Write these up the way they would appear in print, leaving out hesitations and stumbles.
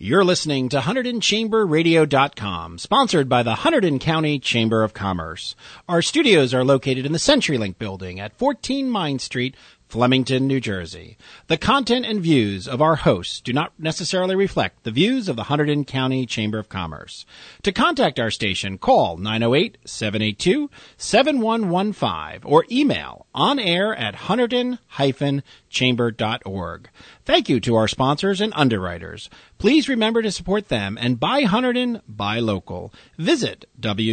You're listening to HunterdonChamberRadio.com, sponsored by the Hunterdon County Chamber of Commerce. Our studios are located in the CenturyLink building at 14 Mine Street, Flemington, New Jersey. The content and views of our hosts do not necessarily reflect the views of the Hunterdon County Chamber of Commerce. To contact our station, call 908-782-7115 or email onair@hunterdon-chamber.org. Thank you to our sponsors and underwriters. Please remember to support them and buy Hunterdon, buy local. Visit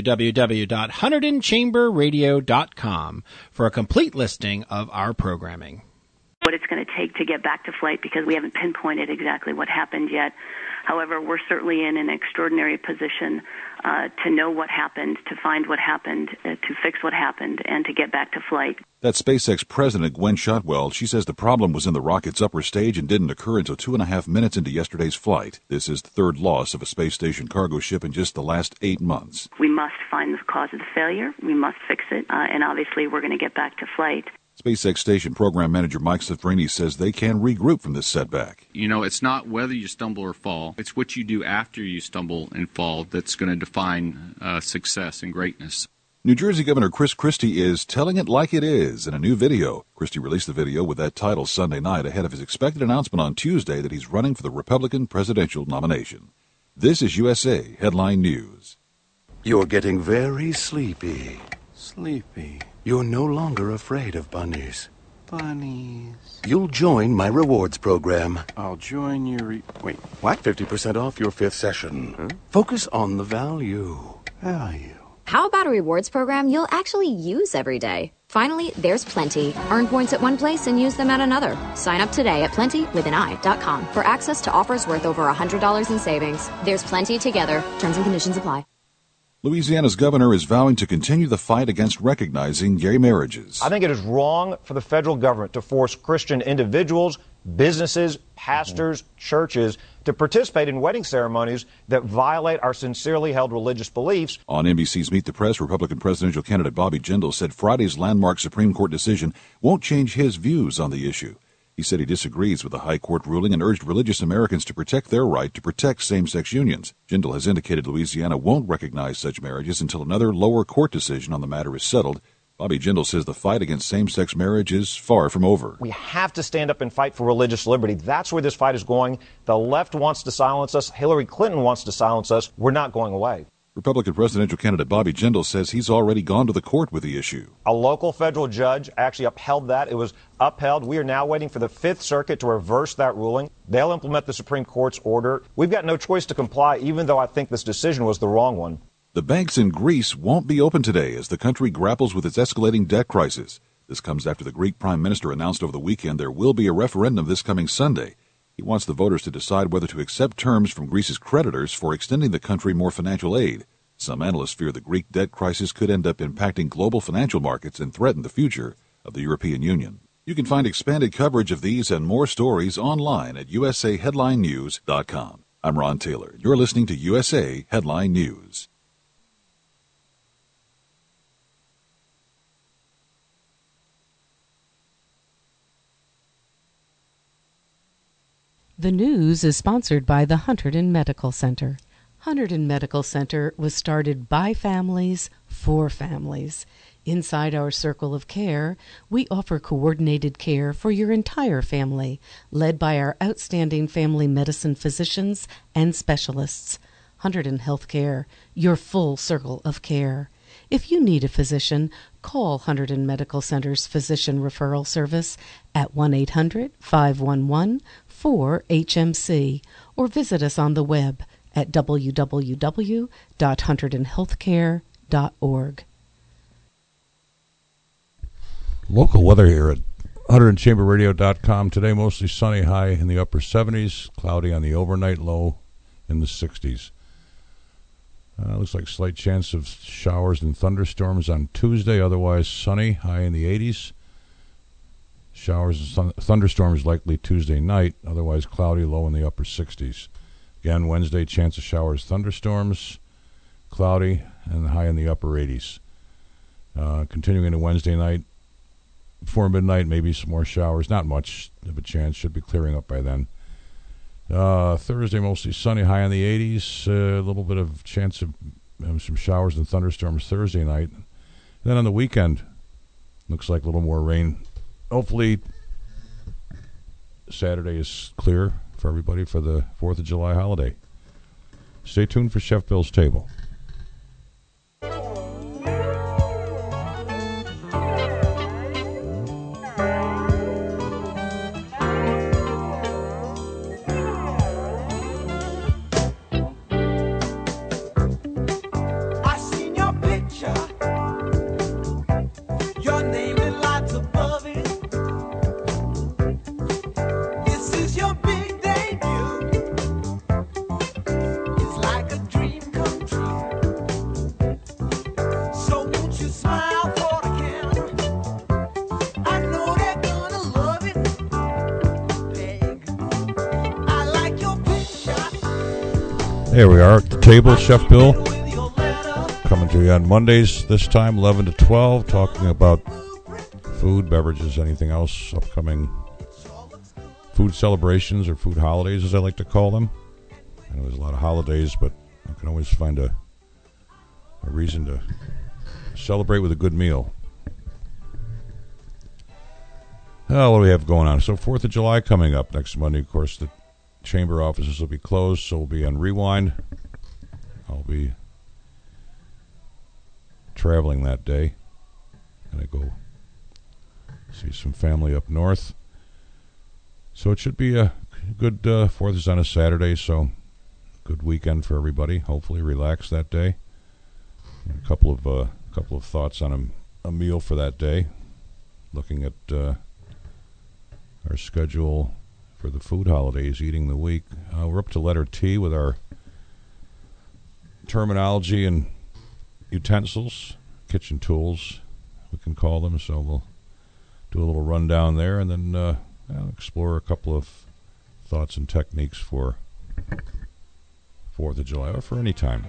www.HunterdonChamberRadio.com for a complete listing of our programming. What it's going to take to get back to flight, because we haven't pinpointed exactly what happened yet. However, we're certainly in an extraordinary position to know what happened, to find what happened, to fix what happened, and to get back to flight. That's SpaceX President Gwen Shotwell. She says the problem was in the rocket's upper stage and didn't occur until 2.5 minutes into yesterday's flight. This is the third loss of a space station cargo ship in just the last 8 months. We must find the cause of the failure. We must fix it. And obviously, we're going to get back to flight. SpaceX Station Program Manager Mike Safrini says they can regroup from this setback. You know, it's not whether you stumble or fall. It's what you do after you stumble and fall that's going to define success and greatness. New Jersey Governor Chris Christie is telling it like it is in a new video. Christie released the video with that title Sunday night ahead of his expected announcement on Tuesday that he's running for the Republican presidential nomination. This is USA Headline News. You're getting very sleepy. Sleepy. You're no longer afraid of bunnies. Bunnies. You'll join my rewards program. I'll join your... Wait, what? 50% off your 5th session. Huh? Focus on the value. Value. How about a rewards program you'll actually use every day? Finally, there's Plenty. Earn points at one place and use them at another. Sign up today at plentywithani.com for access to offers worth over $100 in savings. There's Plenty together. Terms and conditions apply. Louisiana's governor is vowing to continue the fight against recognizing gay marriages. I think it is wrong for the federal government to force Christian individuals, businesses, pastors, churches to participate in wedding ceremonies that violate our sincerely held religious beliefs. On NBC's Meet the Press, Republican presidential candidate Bobby Jindal said Friday's landmark Supreme Court decision won't change his views on the issue. He said he disagrees with the high court ruling and urged religious Americans to protect their right to protect same-sex unions. Jindal has indicated Louisiana won't recognize such marriages until another lower court decision on the matter is settled. Bobby Jindal says the fight against same-sex marriage is far from over. We have to stand up and fight for religious liberty. That's where this fight is going. The left wants to silence us. Hillary Clinton wants to silence us. We're not going away. Republican presidential candidate Bobby Jindal says he's already gone to the court with the issue. A local federal judge actually upheld that. It was upheld. We are now waiting for the Fifth Circuit to reverse that ruling. They'll implement the Supreme Court's order. We've got no choice to comply, even though I think this decision was the wrong one. The banks in Greece won't be open today as the country grapples with its escalating debt crisis. This comes after the Greek prime minister announced over the weekend there will be a referendum this coming Sunday. He wants the voters to decide whether to accept terms from Greece's creditors for extending the country more financial aid. Some analysts fear the Greek debt crisis could end up impacting global financial markets and threaten the future of the European Union. You can find expanded coverage of these and more stories online at usaheadlinenews.com. I'm Ron Taylor. You're listening to USA Headline News. The news is sponsored by the Hunterdon Medical Center. Hunterdon Medical Center was started by families for families. Inside our circle of care, we offer coordinated care for your entire family, led by our outstanding family medicine physicians and specialists. Hunterdon Healthcare, your full circle of care. If you need a physician, call Hunterdon Medical Center's Physician Referral Service at 1-800-511-4HMC or visit us on the web at www.hunterdonhealthcare.org. Local weather here at HunterdonChamberRadio.com. Today mostly sunny, high in the upper 70s, cloudy on the overnight, low in the 60s. Looks like slight chance of showers and thunderstorms on Tuesday, otherwise sunny, high in the 80s. Showers and thunderstorms likely Tuesday night, otherwise cloudy, low in the upper 60s. Again, Wednesday, chance of showers, thunderstorms, cloudy, and high in the upper 80s. Continuing into Wednesday night, before midnight, maybe some more showers. Not much of a chance. Should be clearing up by then. Thursday, mostly sunny, high in the 80s. A little bit of chance of some showers and thunderstorms Thursday night. And then on the weekend, looks like a little more rain. Hopefully, Saturday is clear for everybody for the 4th of July holiday. Stay tuned for Chef Bill's Table. There we are at the table, Chef Bill, coming to you on Mondays, this time 11 to 12, talking about food, beverages, anything else, upcoming food celebrations or food holidays, as I like to call them. I know there's a lot of holidays, but I can always find a reason to celebrate with a good meal. What do we have going on? So 4th of July coming up next Monday, of course, the chamber offices will be closed, so we'll be on Rewind. I'll be traveling that day. Gonna go see some family up north. So it should be a good 4th is on a Saturday, so good weekend for everybody. Hopefully relax that day. And a couple of thoughts on a meal for that day. Looking at our schedule for the food holidays, eating the week. We're up to letter T with our terminology and utensils, kitchen tools, we can call them. So we'll do a little rundown there, and then explore a couple of thoughts and techniques for 4th of July, or for any time.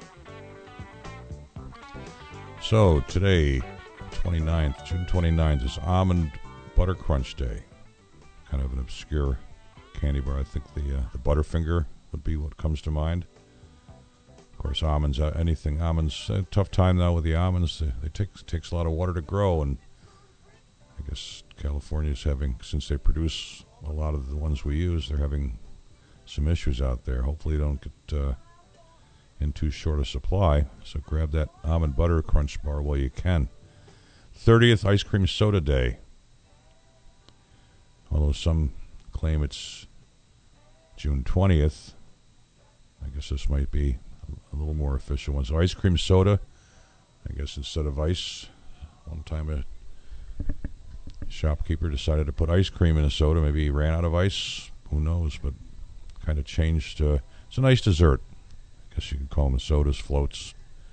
So today, June 29th, is Almond Butter Crunch Day. Kind of an obscure candy bar. I think the Butterfinger would be what comes to mind. Of course, almonds, almonds, a tough time now with the almonds. It takes a lot of water to grow, and I guess California's having, since they produce a lot of the ones we use, they're having some issues out there. Hopefully they don't get in too short a supply, so grab that Almond Butter Crunch bar while you can. 30th Ice Cream Soda Day. Although some claim it's June 20th, I guess this might be a little more official one. So ice cream soda, I guess instead of ice. One time a shopkeeper decided to put ice cream in a soda. Maybe he ran out of ice. Who knows? But kind of changed. It's a nice dessert. I guess you could call them sodas, floats.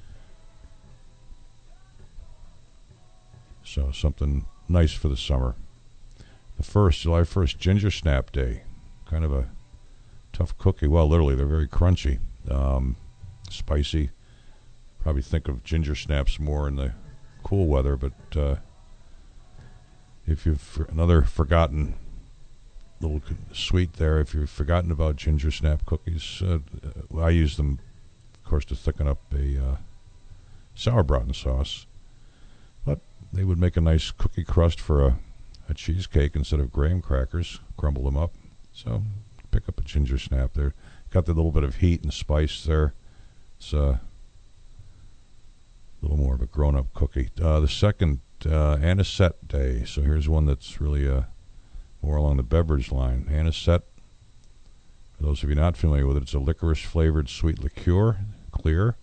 So something nice for the summer. July 1st, Ginger Snap Day. Kind of a tough cookie. Well, literally, they're very crunchy, spicy. Probably think of ginger snaps more in the cool weather, but if you've another forgotten little sweet there, if you've forgotten about ginger snap cookies, I use them, of course, to thicken up a sauerbraten sauce. But they would make a nice cookie crust for a cheesecake instead of graham crackers. Crumble them up. So pick up a ginger snap there. Got the little bit of heat and spice there. It's a little more of a grown-up cookie. The second, Anisette Day. So here's one that's really more along the beverage line. Anisette, for those of you not familiar with it, it's a licorice-flavored sweet liqueur, clear.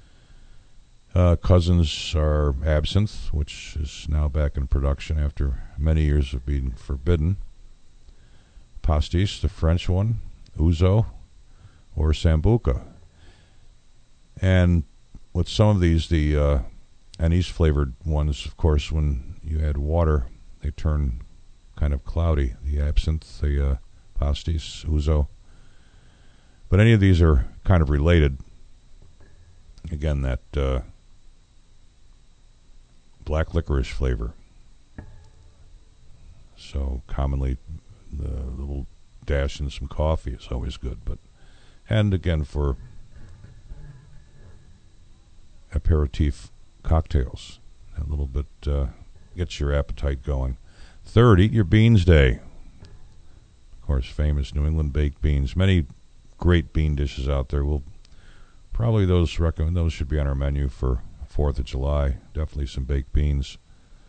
Cousins are absinthe, which is now back in production after many years of being forbidden. Pastis, the French one. Ouzo, or Sambuca. And with some of these, the anise-flavored ones, of course, when you add water, they turn kind of cloudy. The absinthe, the pastis, ouzo. But any of these are kind of related. Again, that black licorice flavor. So commonly the little dash in some coffee is always good. And again, for aperitif cocktails, a little bit gets your appetite going. Third, eat your beans day. Of course, famous New England baked beans. Many great bean dishes out there. We'll probably those should be on our menu for 4th of July. Definitely some baked beans.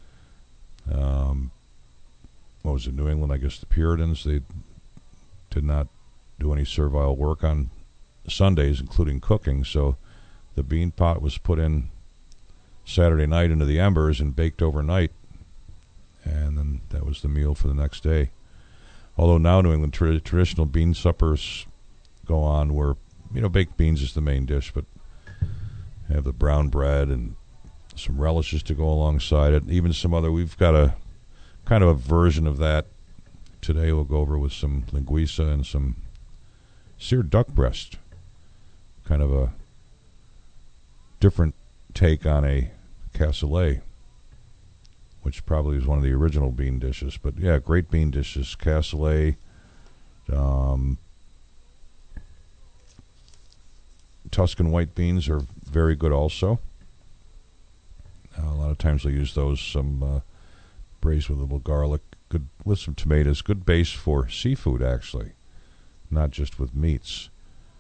What was it, New England? I guess the Puritans, they did not do any servile work on Sundays, including cooking, so the bean pot was put in Saturday night into the embers and baked overnight, and then that was the meal for the next day. Although now New England traditional bean suppers go on where, baked beans is the main dish, but have the brown bread and some relishes to go alongside it. Even some other, we've got a kind of a version of that today. We'll go over with some linguiça and some seared duck breast. Kind of a different take on a cassoulet, which probably is one of the original bean dishes. But yeah, great bean dishes. Cassoulet, Tuscan white beans are very good also. A lot of times they use those, some braised with a little garlic, good with some tomatoes. Good base for seafood, actually, not just with meats.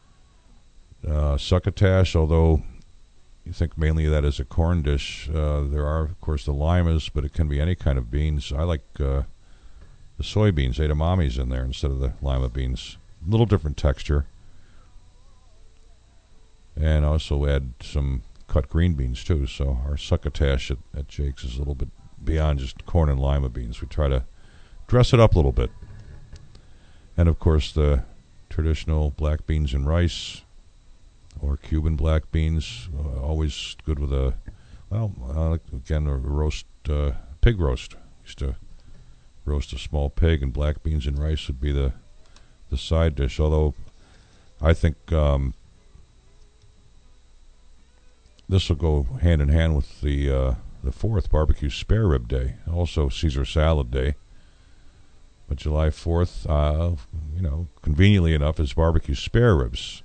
Succotash, although you think mainly of that as a corn dish, there are, of course, the limas, but it can be any kind of beans. I like the soybeans, edamames in there instead of the lima beans. A little different texture. And also add some cut green beans, too. So our succotash at Jake's is a little bit beyond just corn and lima beans. We try to dress it up a little bit. And, of course, the traditional black beans and rice or Cuban black beans, always good with a roast, pig roast. Used to roast a small pig, and black beans and rice would be the side dish. Although I think this will go hand in hand with the 4th, barbecue spare rib day, also Caesar salad day. But July 4th, conveniently enough, is barbecue spare ribs.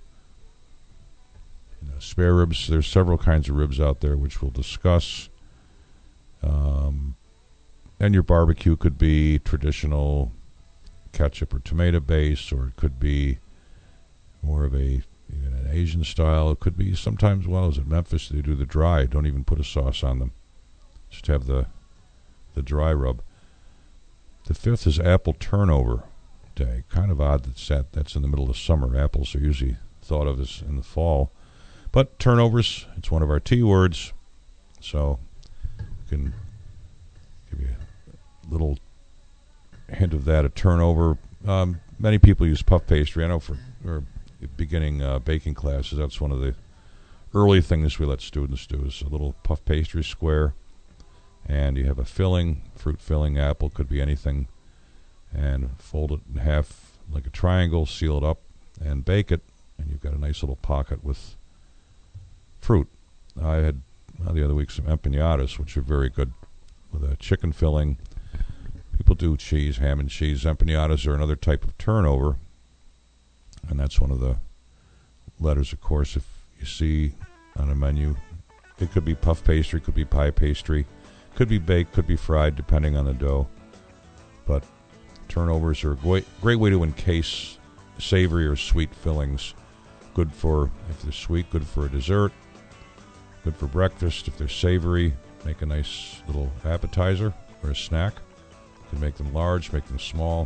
Spare ribs, there's several kinds of ribs out there, which we'll discuss. And your barbecue could be traditional ketchup or tomato base, or it could be more of an Asian style. It could be sometimes, as at Memphis, they do the dry, don't even put a sauce on them. Just have the dry rub. The 5th is apple turnover day. Kind of odd that's in the middle of summer. Apples are usually thought of as in the fall. But turnovers, it's one of our T words, so we can give you a little hint of that, a turnover. Many people use puff pastry. I know for beginning baking classes, that's one of the early things we let students do, is a little puff pastry square, and you have a filling, fruit filling, apple, could be anything, and fold it in half like a triangle, seal it up, and bake it, and you've got a nice little pocket with fruit. I had the other week some empanadas, which are very good with a chicken filling. People do cheese, ham and cheese. Empanadas are another type of turnover, and that's one of the letters, of course, if you see on a menu. It could be puff pastry, could be pie pastry, could be baked, could be fried, depending on the dough. But turnovers are a great way to encase savory or sweet fillings. Good for, if they're sweet, good for a dessert. Good for breakfast. If they're savory, make a nice little appetizer or a snack. You can make them large, make them small.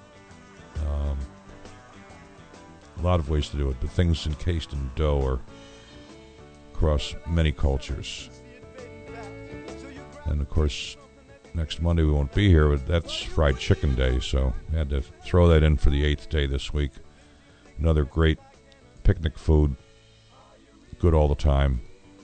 A lot of ways to do it, but things encased in dough are across many cultures. And, of course, next Monday we won't be here, but that's fried chicken day, so I had to throw that in for the 8th day this week. Another great picnic food, good all the time.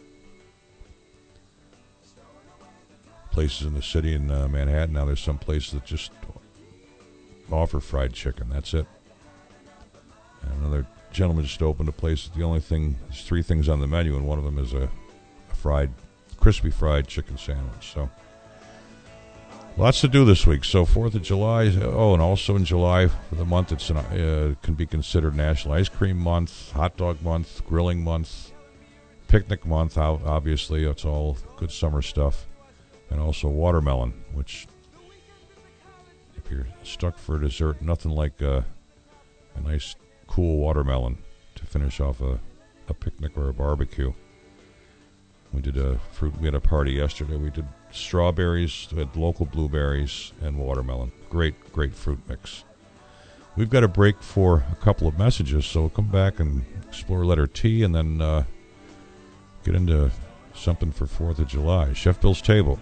Places in the city in Manhattan, now there's some places that just offer fried chicken. That's it. And another gentleman just opened a place. There's 3 things on the menu, and one of them is a crispy fried chicken sandwich. So Lots to do this week. So 4th of July. Oh, and also in July, for the month, it's can be considered National Ice Cream Month, Hot Dog Month, Grilling Month, Picnic Month. Obviously, it's all good summer stuff. And also watermelon, which, if you're stuck for dessert, nothing like a nice, cool watermelon to finish off a picnic or a barbecue. We did we had a party yesterday. We did strawberries, we had local blueberries, and watermelon. Great fruit mix. We've got a break for a couple of messages, so we'll come back and explore letter T and then get into something for 4th of July. Chef Bill's Table.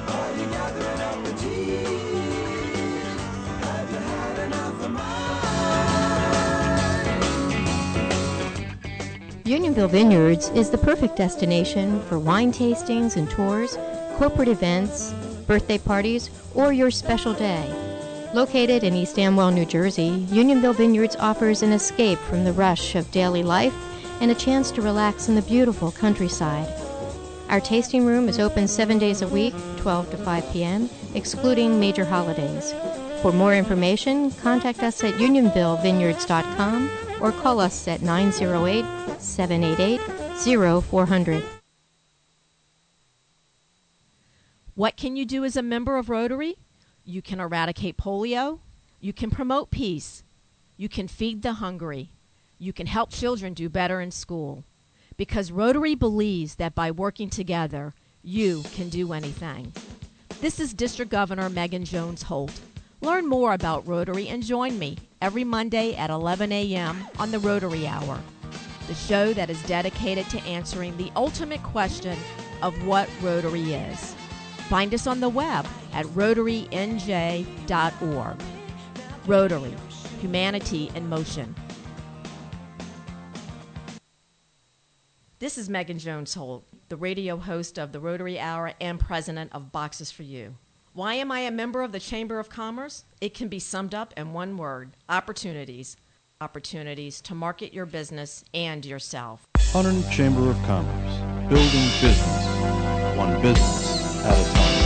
Unionville Vineyards is the perfect destination for wine tastings and tours, corporate events, birthday parties, or your special day. Located in East Amwell, New Jersey, Unionville Vineyards offers an escape from the rush of daily life and a chance to relax in the beautiful countryside. Our tasting room is open 7 days a week, 12 to 5 p.m., excluding major holidays. For more information, contact us at unionvillevineyards.com or call us at 908-788-0400. What can you do as a member of Rotary? You can eradicate polio. You can promote peace. You can feed the hungry. You can help children do better in school. Because Rotary believes that by working together, you can do anything. This is District Governor Megan Jones Holt. Learn more about Rotary and join me every Monday at 11 a.m. on the Rotary Hour, the show that is dedicated to answering the ultimate question of what Rotary is. Find us on the web at rotarynj.org. Rotary, humanity in motion. This is Megan Jones Holt, the radio host of the Rotary Hour and president of Boxes for You. Why am I a member of the Chamber of Commerce? It can be summed up in one word: opportunities. Opportunities to market your business and yourself. Hunterdon Chamber of Commerce, building business, one business at a time.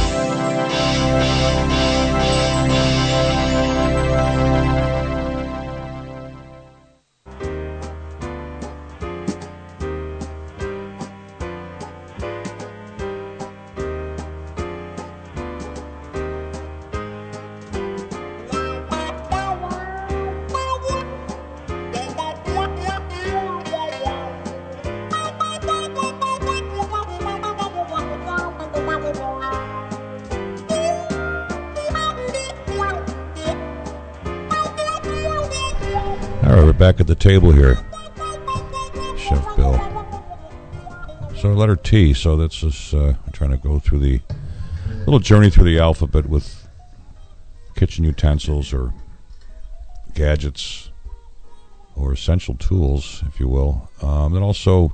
Back at the table here, Chef Bill. So letter T, so that's just trying to go through the little journey through the alphabet with kitchen utensils or gadgets or essential tools, if you will. And also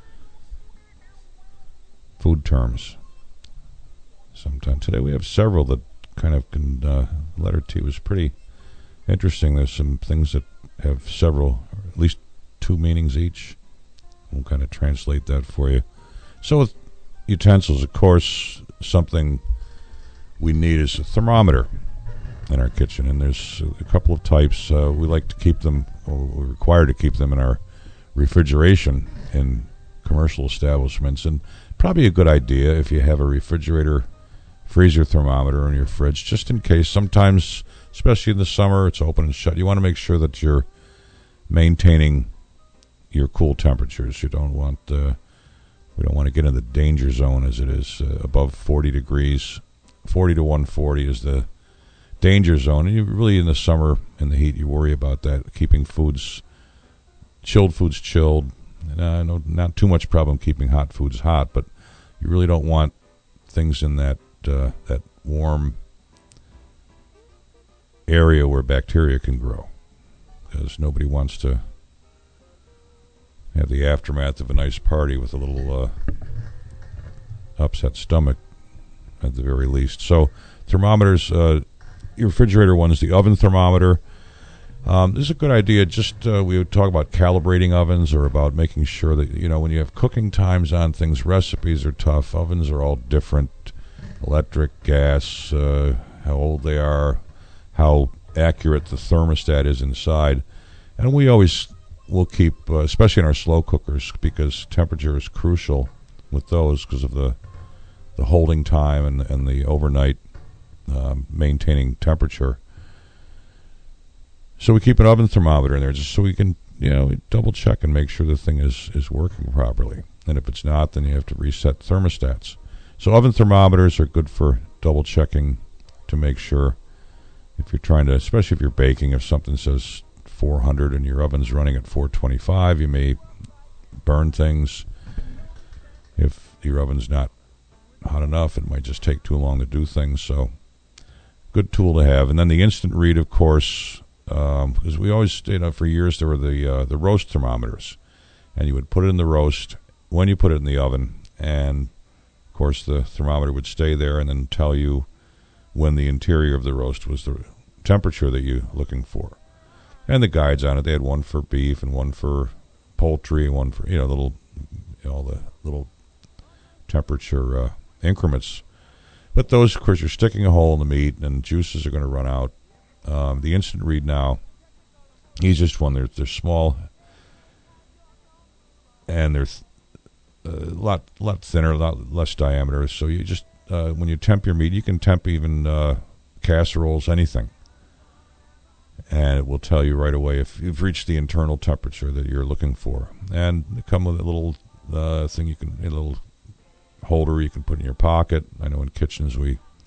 food terms. Sometimes today we have several that kind of can, letter T was pretty interesting. There's some things that have several, or at least two meanings each. We'll kind of translate that for you. So with utensils, of course, something we need is a thermometer in our kitchen, and there's a couple of types. We like to keep them, or we're required to keep them in our refrigeration in commercial establishments, and probably a good idea if you have a refrigerator freezer thermometer in your fridge, just in case. Sometimes, especially in the summer, it's open and shut. You want to make sure that you're maintaining your cool temperatures. You don't want we don't want to get in the danger zone, as it is above 40 degrees. 40 to 140 is the danger zone, and you really, in the summer, in the heat, you worry about that, keeping chilled foods chilled. No, not too much problem keeping hot foods hot, but you really don't want things in that warm area where bacteria can grow, because nobody wants to have the aftermath of a nice party with a little upset stomach at the very least. So thermometers, your refrigerator one is the oven thermometer. This is a good idea. Just we would talk about calibrating ovens, or about making sure that, when you have cooking times on things, recipes are tough. Ovens are all different. Electric, gas, how old they are, how accurate the thermostat is inside. And we always will keep, especially in our slow cookers, because temperature is crucial with those because of the holding time and the overnight maintaining temperature. So we keep an oven thermometer in there just so we can, double check and make sure the thing is working properly. And if it's not, then you have to reset thermostats. So oven thermometers are good for double checking to make sure if you're trying to, especially if you're baking, if something says 400 and your oven's running at 425, you may burn things. If your oven's not hot enough, it might just take too long to do things. So good tool to have. And then the instant read, of course, because we always, for years there were the roast thermometers, and you would put it in the roast when you put it in the oven, and of course the thermometer would stay there and then tell you when the interior of the roast was the temperature that you're looking for. And the guides on it, they had one for beef and one for poultry, one for all the little temperature increments. But those, of course, you're sticking a hole in the meat, and juices are going to run out. The instant read now, easiest one. They're small, and they're a lot thinner, a lot less diameter. So you just when you temp your meat, you can temp even casseroles, anything, and it will tell you right away if you've reached the internal temperature that you're looking for. And they come with a little thing a little holder you can put in your pocket. I know in kitchens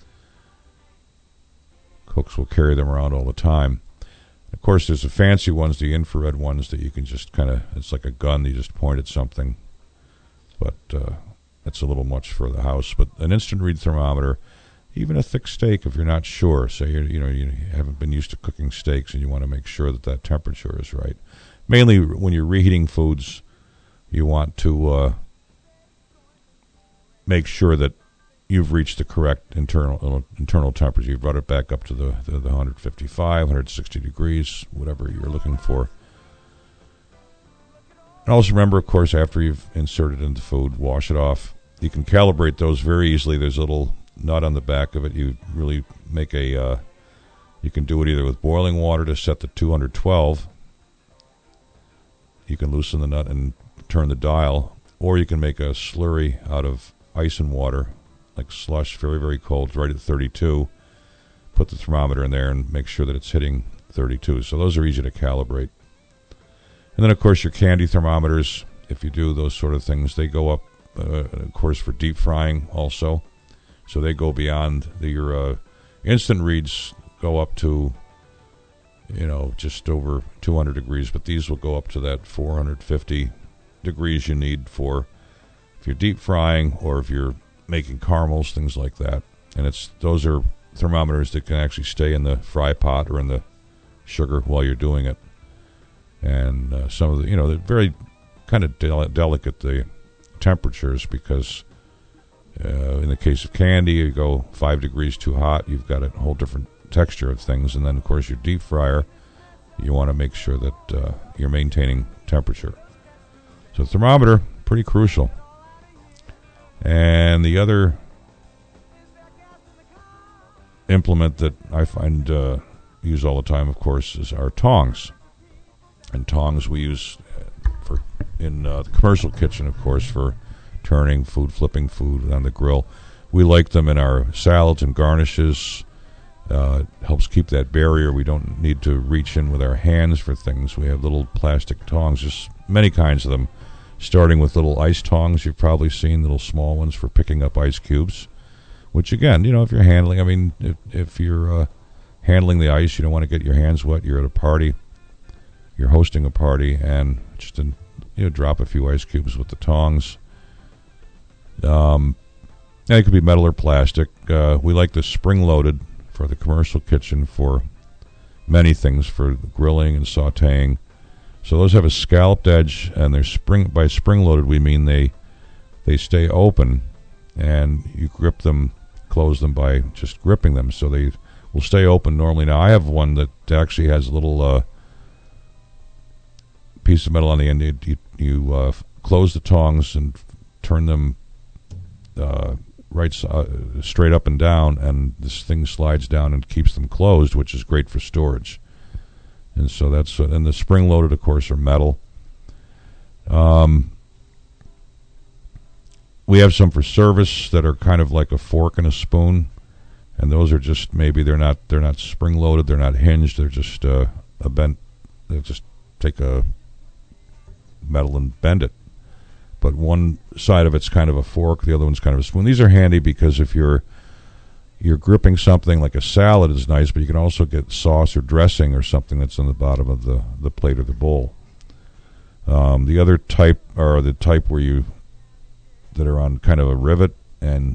cooks will carry them around all the time. Of course, there's the fancy ones, the infrared ones that you can just it's like a gun, you just point at something. But that's a little much for the house. But an instant read thermometer, even a thick steak, if you're not sure, say you haven't been used to cooking steaks and you want to make sure that temperature is right. Mainly when you're reheating foods, you want to make sure that you've reached the correct internal temperature. You've brought it back up to the 155, 160 degrees, whatever you're looking for. And also remember, of course, after you've inserted it into food, wash it off. You can calibrate those very easily. There's a little nut on the back of it. You really make you can do it either with boiling water to set the 212. You can loosen the nut and turn the dial, or you can make a slurry out of ice and water, like slush, very, very cold, right at 32. Put the thermometer in there and make sure that it's hitting 32. So those are easy to calibrate. And then, of course, your candy thermometers, if you do those sort of things, they go up, of course, for deep frying also. So they go beyond your instant reads go up to, just over 200 degrees, but these will go up to that 450 degrees you need for if you're deep frying or if you're making caramels, things like that. And those are thermometers that can actually stay in the fry pot or in the sugar while you're doing it. And some of they're very kind of delicate, the temperatures, because in the case of candy, you go 5 degrees too hot, you've got a whole different texture of things. And then, of course, your deep fryer, you want to make sure that you're maintaining temperature. So thermometer, pretty crucial. And the other implement that I find use all the time, of course, is our tongs. And tongs we use in the commercial kitchen, of course, for turning food, flipping food on the grill. We like them in our salads and garnishes. Helps keep that barrier. We don't need to reach in with our hands for things. We have little plastic tongs, just many kinds of them, starting with little ice tongs you've probably seen, little small ones for picking up ice cubes, which, again, if you're handling, if you're handling the ice, you don't want to get your hands wet. You're at a party. You're hosting a party, and just drop a few ice cubes with the tongs. And it could be metal or plastic. We like the spring-loaded for the commercial kitchen for many things, for grilling and sautéing. So those have a scalloped edge, and they're by spring-loaded we mean they stay open, and you grip them, close them by just gripping them, so they will stay open normally. Now I have one that actually has a little piece of metal on the end. You close the tongs and turn them straight up and down, and this thing slides down and keeps them closed, which is great for storage. And so that's and the spring-loaded, of course, are metal. We have some for service that are kind of like a fork and a spoon, and those are just maybe they're not spring-loaded, they're not hinged, they're just a bent. They just take a metal and bend it. But one side of it's kind of a fork, the other one's kind of a spoon. These are handy because if you're gripping something like a salad is nice, but you can also get sauce or dressing or something that's on the bottom of the plate or the bowl. The other type are the type that are on kind of a rivet, and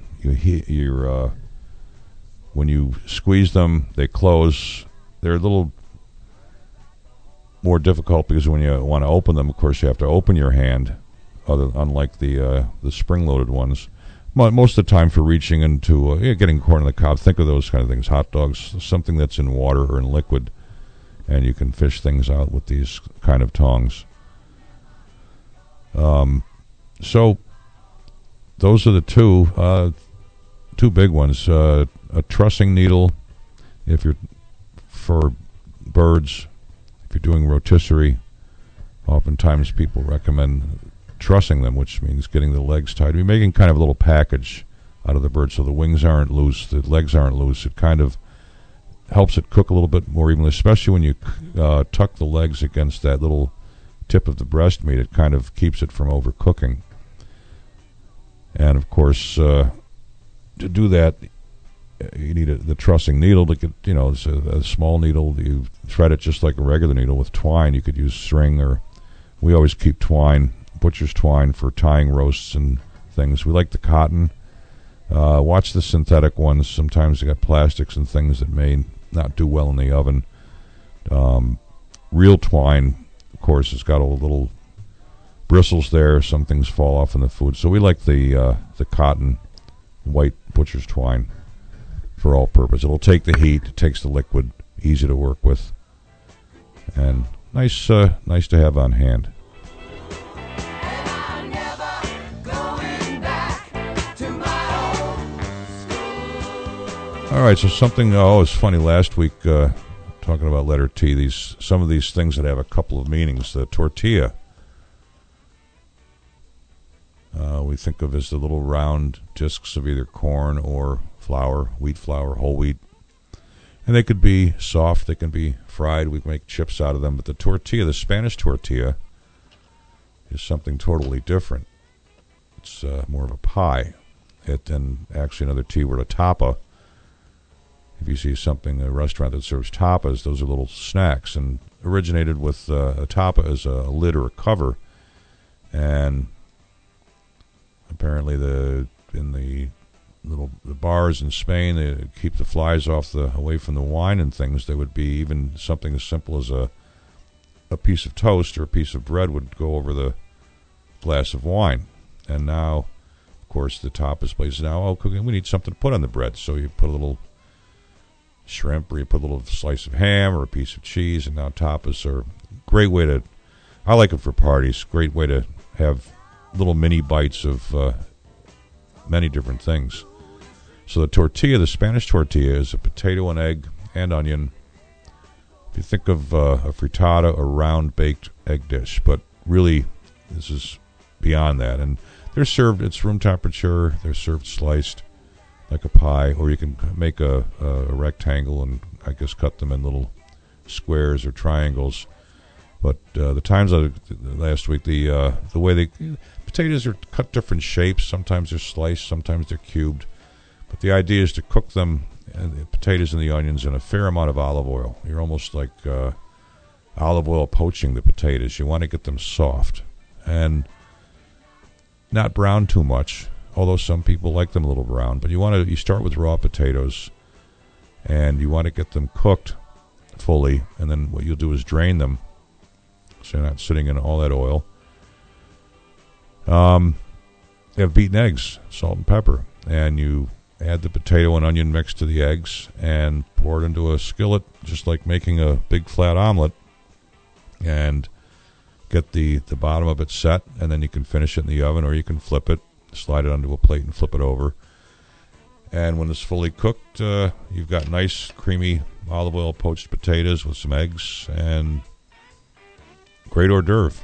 when you squeeze them, they close. They're a little more difficult because when you want to open them, of course, you have to open your hand. Unlike the spring-loaded ones, most of the time for reaching into getting corn on the cob, think of those kind of things. Hot dogs, something that's in water or in liquid, and you can fish things out with these kind of tongs. So those are the two big ones. A trussing needle, if you're for birds, if you're doing rotisserie, oftentimes people recommend trussing them, which means getting the legs tied. We're making kind of a little package out of the bird so the wings aren't loose, the legs aren't loose. It kind of helps it cook a little bit more evenly, especially when you tuck the legs against that little tip of the breast meat. It kind of keeps it from overcooking. And, of course, to do that, you need the trussing needle to get, it's a small needle. You thread it just like a regular needle with twine. You could use string, or we always keep twine, butcher's twine, for tying roasts and things. We like the cotton. Watch the synthetic ones. Sometimes they got plastics and things that may not do well in the oven. Real twine, of course, has got all the little bristles there. Some things fall off in the food. So we like the cotton, white butcher's twine for all purpose. It'll take the heat. It takes the liquid. Easy to work with. And nice to have on hand. All right, so something, it's funny, last week, talking about letter T, some of these things that have a couple of meanings. The tortilla, we think of as the little round discs of either corn or flour, wheat flour, whole wheat. And they could be soft, they can be fried, we can make chips out of them. But the tortilla, the Spanish tortilla, is something totally different. It's more of a pie. And actually another T word, a tapa. If you see a restaurant that serves tapas, those are little snacks, and originated with a tapa as a lid or a cover. And apparently in the bars in Spain, they keep the flies away from the wine and things. They would be even something as simple as a piece of toast or a piece of bread would go over the glass of wine. And now, of course, the tapas place now, cooking, we need something to put on the bread. So you put a little shrimp, or you put a little slice of ham or a piece of cheese, and now tapas are a great way to, I like it for parties, great way to have little mini bites of many different things. So the tortilla, the Spanish tortilla, is a potato and egg and onion. If you think of a frittata, a round baked egg dish, but really this is beyond that. And they're served, it's room temperature, they're served sliced like a pie, or you can make a rectangle and I guess cut them in little squares or triangles. But the times last week, the way potatoes are cut different shapes. Sometimes they're sliced, sometimes they're cubed. But the idea is to cook them, the potatoes and the onions, in a fair amount of olive oil. You're almost like olive oil poaching the potatoes. You want to get them soft and not brown too much, although some people like them a little brown. But you start with raw potatoes, and you want to get them cooked fully, and then what you'll do is drain them, so you're not sitting in all that oil. You have beaten eggs, salt and pepper, and you add the potato and onion mix to the eggs and pour it into a skillet, just like making a big flat omelet, and get the bottom of it set, and then you can finish it in the oven, or you can flip it, slide it onto a plate and flip it over. And when it's fully cooked, you've got nice, creamy olive oil poached potatoes with some eggs and great hors d'oeuvre.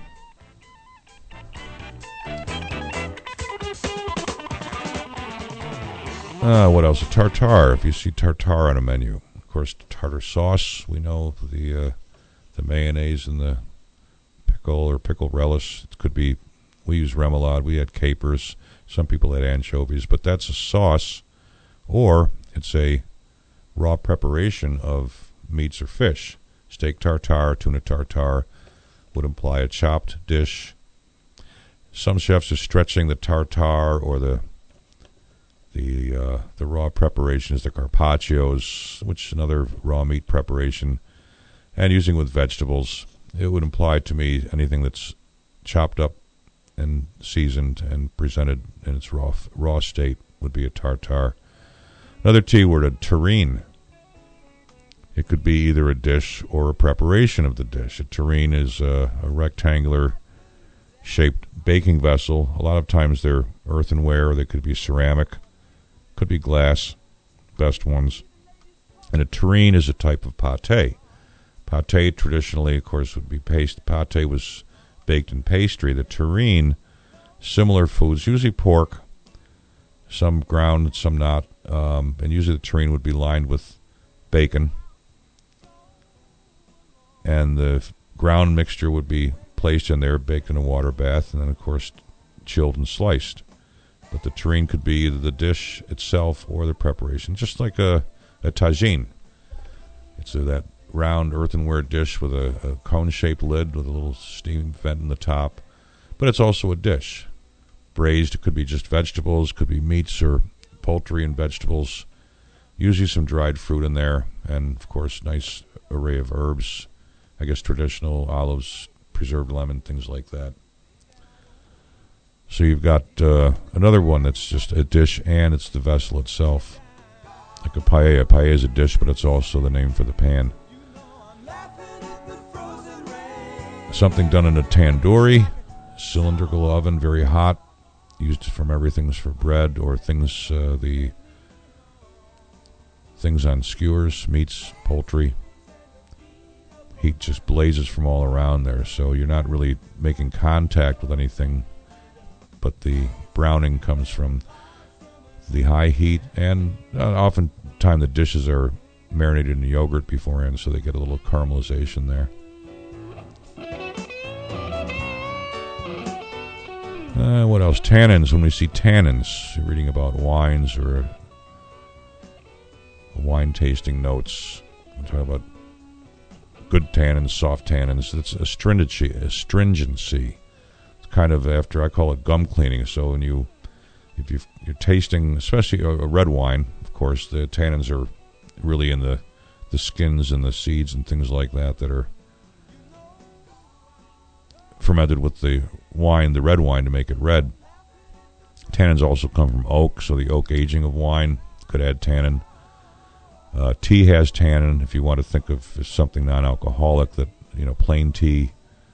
What else? A tartare, if you see tartare on a menu. Of course, tartar sauce, we know the mayonnaise and the pickle or pickle relish. It could be, we use remoulade, we had capers, some people had anchovies, but that's a sauce, or it's a raw preparation of meats or fish. Steak tartare, tuna tartare would imply a chopped dish. Some chefs are stretching the tartare or the raw preparation is the carpaccios, which is another raw meat preparation, and using with vegetables. It would imply to me anything that's chopped up and seasoned and presented in its raw state would be a tartare. Another T word, a terrine. It could be either a dish or a preparation of the dish. A terrine is a rectangular shaped baking vessel. A lot of times they're earthenware, or they could be ceramic, could be glass, best ones. And a terrine is a type of pâté. Pâté traditionally, of course, would be paste. Pâté was baked in pastry. The terrine, similar foods, usually pork, some ground, some not, and usually the terrine would be lined with bacon. And the ground mixture would be placed in there, baked in a water bath, and then, of course, chilled and sliced. But the terrine could be either the dish itself or the preparation, just like a tagine. It's that round earthenware dish with a cone-shaped lid with a little steam vent in the top. But it's also a dish. Braised, it could be just vegetables, could be meats or poultry and vegetables. Usually some dried fruit in there, and, of course, nice array of herbs. I guess traditional olives, preserved lemon, things like that. So you've got another one that's just a dish, and it's the vessel itself. Like a paella. Paella is a dish, but it's also the name for the pan. Something done in a tandoori, cylindrical oven, very hot, used from everything for bread or things, the things on skewers, meats, poultry. Heat just blazes from all around there, so you're not really making contact with anything, but the browning comes from the high heat, and oftentimes the dishes are marinated in yogurt beforehand, so they get a little caramelization there. What else? Tannins. When we see tannins, you're reading about wines or wine tasting notes. I'm talking about good tannins, soft tannins. It's astringency. It's kind of after, I call it gum cleaning. So when you're tasting, especially a red wine, of course, the tannins are really in the skins and the seeds and things like that are fermented with the wine, the red wine, to make it red. Tannins also come from oak, so the oak aging of wine could add tannin. Tea has tannin. If you want to think of something non-alcoholic, that plain tea,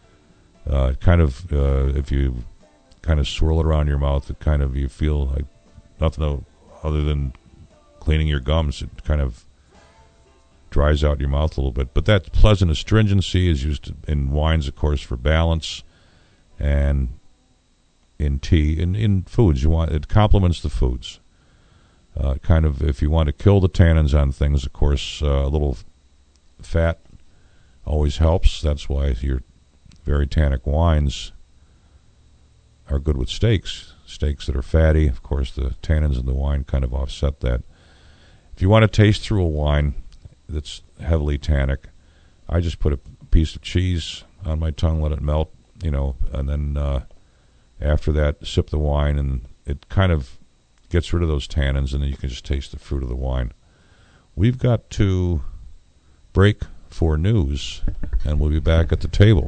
if you kind of swirl it around your mouth, it kind of, you feel like nothing other than cleaning your gums. It kind of dries out your mouth a little bit. But that pleasant astringency is used in wines, of course, for balance, and in tea, in foods. It complements the foods. If you want to kill the tannins on things, of course, a little fat always helps. That's why your very tannic wines are good with steaks. Steaks that are fatty, of course, the tannins in the wine kind of offset that. If you want to taste through a wine that's heavily tannic, I just put a piece of cheese on my tongue, let it melt, and then after that, sip the wine, and it kind of gets rid of those tannins, and then you can just taste the fruit of the wine. We've got to break for news, and we'll be back at the table.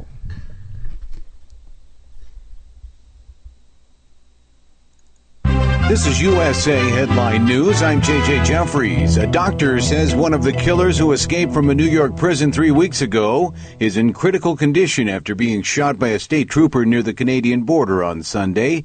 This is USA Headline News. I'm J.J. Jeffries. A doctor says one of the killers who escaped from a New York prison 3 weeks ago is in critical condition after being shot by a state trooper near the Canadian border on Sunday.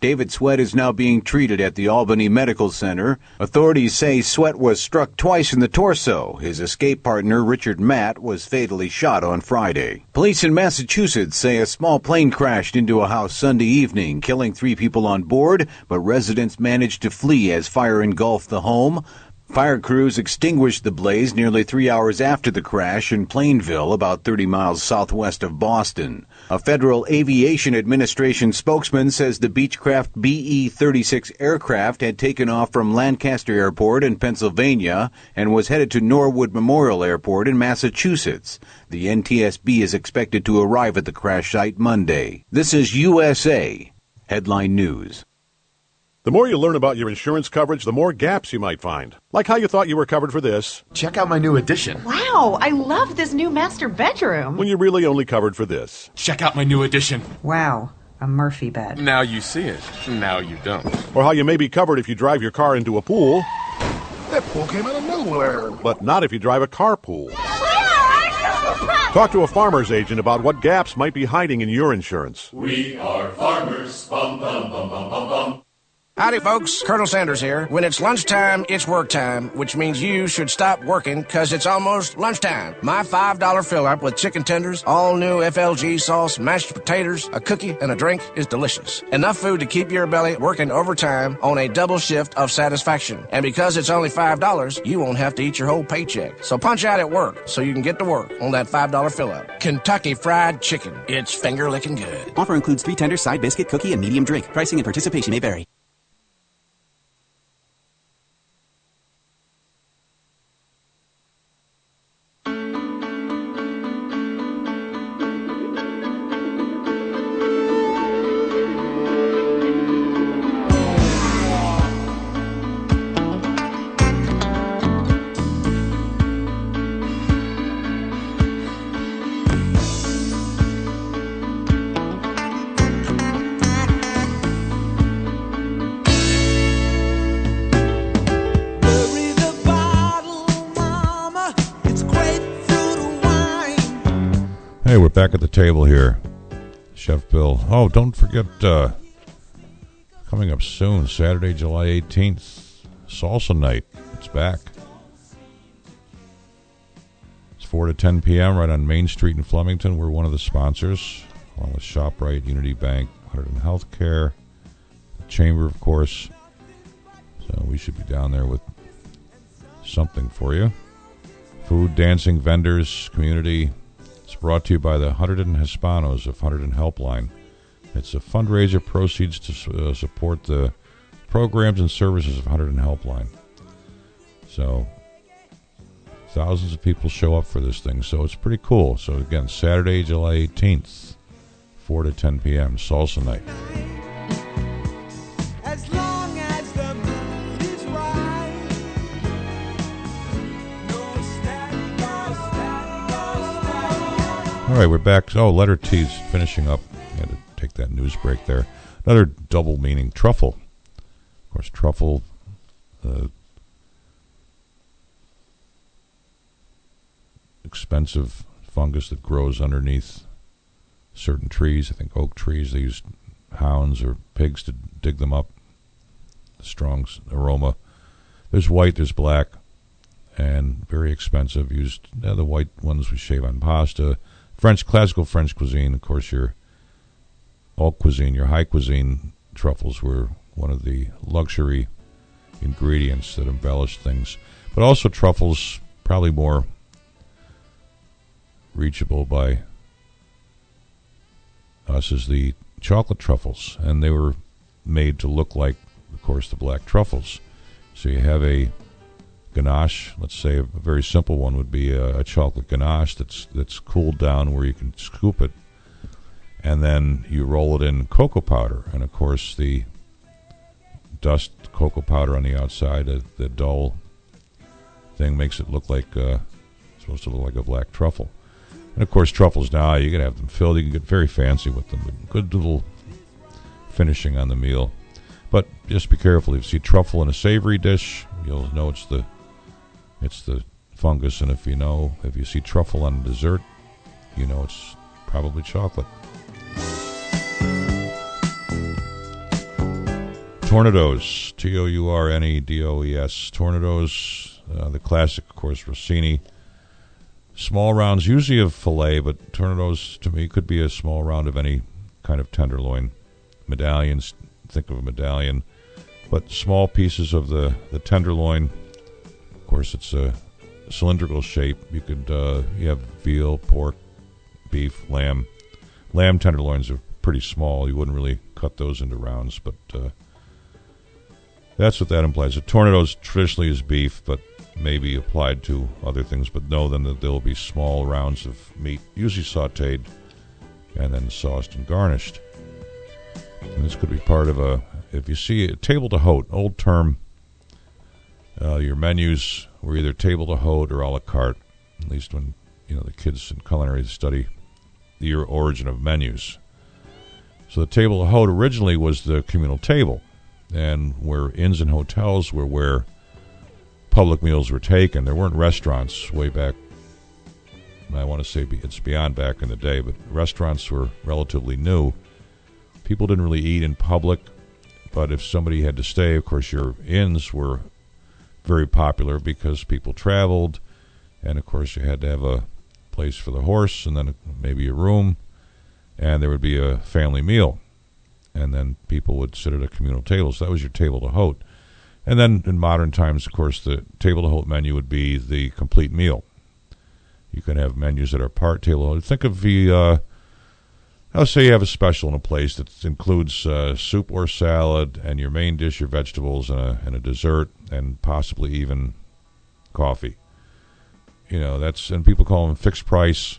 David Sweat is now being treated at the Albany Medical Center. Authorities say Sweat was struck twice in the torso. His escape partner, Richard Matt, was fatally shot on Friday. Police in Massachusetts say a small plane crashed into a house Sunday evening, killing 3 people on board, but residents managed to flee as fire engulfed the home. Fire crews extinguished the blaze nearly 3 hours after the crash in Plainville, about 30 miles southwest of Boston. A Federal Aviation Administration spokesman says the Beechcraft BE-36 aircraft had taken off from Lancaster Airport in Pennsylvania and was headed to Norwood Memorial Airport in Massachusetts. The NTSB is expected to arrive at the crash site Monday. This is USA Headline News. The more you learn about your insurance coverage, the more gaps you might find. Like how you thought you were covered for this. Check out my new addition. Wow, I love this new master bedroom. When you're really only covered for this. Check out my new addition. Wow, a Murphy bed. Now you see it. Now you don't. Or how you may be covered if you drive your car into a pool. That pool came out of nowhere. But not if you drive a carpool. Talk to a farmer's agent about what gaps might be hiding in your insurance. We are farmers. Bum, bum, bum, bum, bum, bum. Howdy, folks. Colonel Sanders here. When it's lunchtime, it's work time, which means you should stop working because it's almost lunchtime. My $5 fill-up with chicken tenders, all new FLG sauce, mashed potatoes, a cookie, and a drink is delicious. Enough food to keep your belly working overtime on a double shift of satisfaction. And because it's only $5, you won't have to eat your whole paycheck. So punch out at work so you can get to work on that $5 fill-up. Kentucky Fried Chicken. It's finger-licking good. Offer includes 3 tenders, side biscuit, cookie, and medium drink. Pricing and participation may vary. Hey, we're back at the table here. Chef Bill. Oh, don't forget, coming up soon, Saturday, July 18th, Salsa Night. It's back. It's 4 to 10 p.m. right on Main Street in Flemington. We're one of the sponsors, along with ShopRite, Unity Bank, Hunterdon Healthcare, Chamber, of course. So we should be down there with something for you. Food, dancing, vendors, community. It's brought to you by the Hunterdon Hispanos of Hunterdon Helpline. It's a fundraiser, proceeds to support the programs and services of Hunterdon Helpline. So thousands of people show up for this thing, so it's pretty cool. So again, Saturday, July 18th, 4 to 10 p.m., Salsa Night. All right, we're back. Oh, letter T's finishing up. I had to take that news break there. Another double meaning, truffle. Of course, truffle, expensive fungus that grows underneath certain trees. I think oak trees, they use hounds or pigs to dig them up. Strong aroma. There's white, there's black, and very expensive. Used the white ones we shave on pasta. Classical French cuisine, of course, your alt cuisine, your high cuisine truffles were one of the luxury ingredients that embellished things. But also truffles, probably more reachable by us, as the chocolate truffles. And they were made to look like, of course, the black truffles. So you have a ganache. Let's say a very simple one would be a chocolate ganache that's cooled down where you can scoop it, and then you roll it in cocoa powder. And of course, the dust cocoa powder on the outside, the dull thing, makes it look like supposed to look like a black truffle. And of course, truffles now you can have them filled. You can get very fancy with them. Good little finishing on the meal. But just be careful. If you see truffle in a savory dish, you'll know it's the fungus, and if you see truffle on dessert, you know it's probably chocolate. Tornadoes, Tournedoes, Tornadoes, the classic, of course, Rossini. Small rounds, usually of filet, but Tornadoes, to me, could be a small round of any kind of tenderloin. Medallions, think of a medallion. But small pieces of the tenderloin, of course, it's a cylindrical shape. You could you have veal, pork, beef, lamb. Lamb tenderloins are pretty small. You wouldn't really cut those into rounds, but that's what that implies. A Tornadoes traditionally is beef, but maybe applied to other things. But know then that there will be small rounds of meat, usually sautéed, and then sauced and garnished. And this could be part of if you see a table d'hôte, old term, your menus were either table d'hôte or a la carte, at least when the kids in culinary study the origin of menus. So the table d'hôte originally was the communal table, and where inns and hotels were where public meals were taken. There weren't restaurants way back. I want to say it's beyond back in the day, but restaurants were relatively new. People didn't really eat in public, but if somebody had to stay, of course, your inns were very popular because people traveled, and of course, you had to have a place for the horse, and then maybe a room, and there would be a family meal, and then people would sit at a communal table. So that was your table d'hôte. And then in modern times, of course, the table d'hôte menu would be the complete meal. You can have menus that are part table d'hôte. Think of I'll say you have a special in a place that includes soup or salad and your main dish, your vegetables, and a dessert, and possibly even coffee. And people call them fixed price,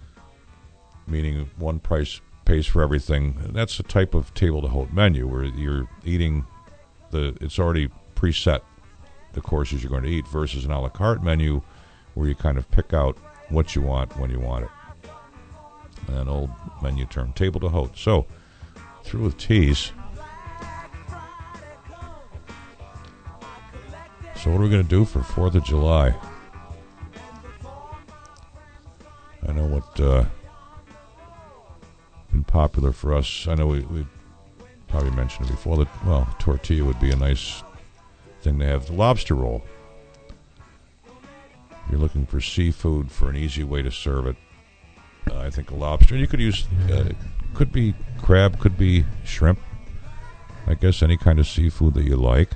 meaning one price pays for everything. That's a type of table d'hôte menu where you're eating it's already preset, the courses you're going to eat, versus an a la carte menu where you kind of pick out what you want when you want it. An old menu term, table d'hôte. So, through with teas. So what are we going to do for 4th of July? I know what been popular for us. I know we probably mentioned it before. Tortilla would be a nice thing to have. The lobster roll. If you're looking for seafood for an easy way to serve it, I think a lobster. You could use, could be crab, could be shrimp. I guess any kind of seafood that you like.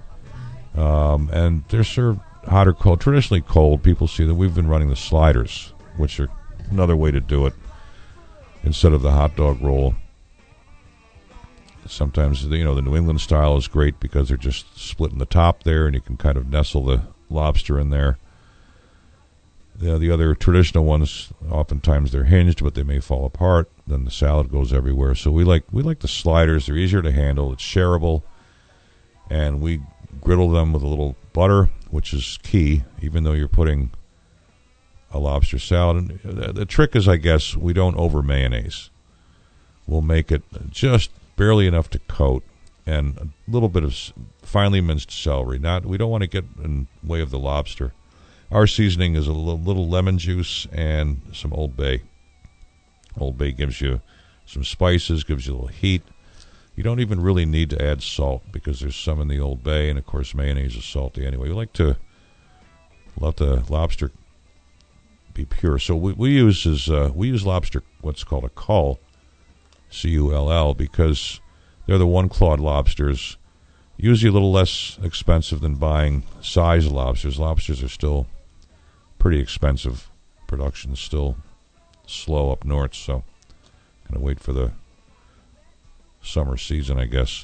And they're served hot or cold. Traditionally cold. People see that we've been running the sliders, which are another way to do it instead of the hot dog roll. Sometimes, the New England style is great because they're just splitting the top there, and you can kind of nestle the lobster in there. The other traditional ones, oftentimes they're hinged, but they may fall apart. Then the salad goes everywhere. So we like the sliders. They're easier to handle. It's shareable, and we griddle them with a little butter, which is key, even though you're putting a lobster salad. And the trick is, I guess, we don't over mayonnaise. We'll make it just barely enough to coat, and a little bit of finely minced celery. We don't want to get in the way of the lobster. Our seasoning is a little lemon juice and some Old Bay. Old Bay gives you some spices, gives you a little heat. You don't even really need to add salt because there's some in the Old Bay, and of course mayonnaise is salty anyway. We like to let the lobster be pure. So we use lobster, what's called a cull, C-U-L-L, because they're the one-clawed lobsters, usually a little less expensive than buying size lobsters. Lobsters are still pretty expensive. Production's still slow up north, so gonna wait for the summer season, I guess.